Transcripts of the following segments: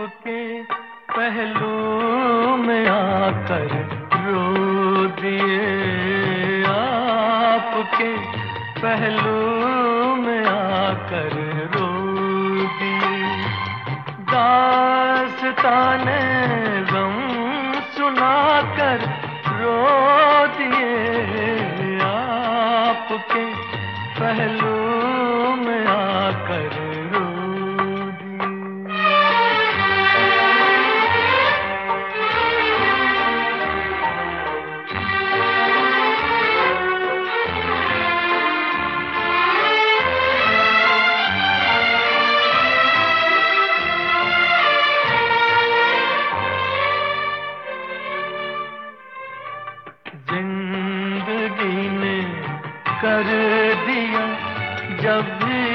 आपके पहलू में आकर रो दिए, आपके पहलू में आकर रो दिए। दास्ताने गम सुनाकर रो दिए, आपके पहलू में आकर रो दिए। जिंदगी ने कर दिया जब भी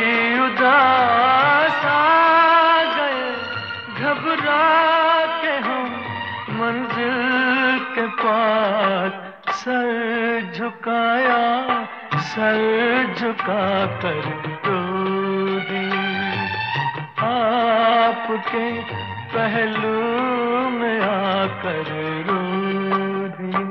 उदास आ गए, घबरा के हम मंजिल के पास सर झुकाया, सर झुका कर रो दिए, आपके पहलू में आकर रो दिए।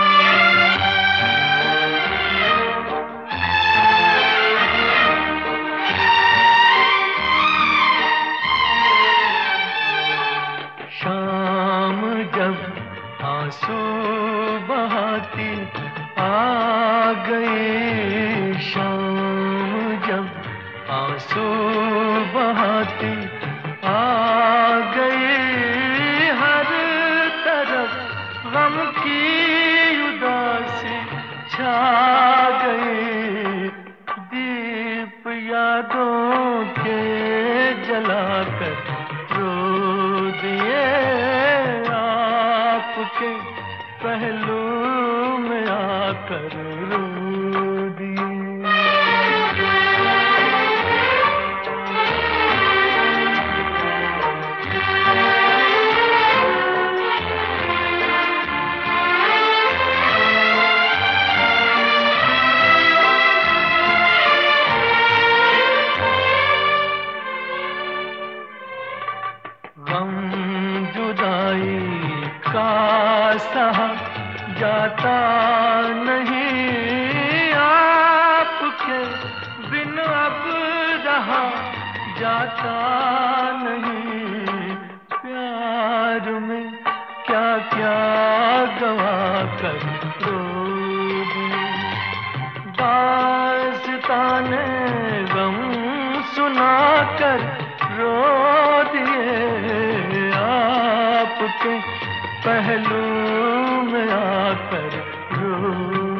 शाम जब आंसू बहाती आ गई, शाम जब आंसू बहाती आ गई, हर तरफ गम की उदासी छा गई। दीप यादों के जलाकर रो दिए, आपके पहलू में आकर रो दिए। गम जुदाई का सहा जाता नहीं, आपके बिन अब रहा जाता नहीं। प्यार में क्या क्या गवा कर रो दिए, दास्ताने गम सुनाकर रो दिए, आपके पहलू में आकर रो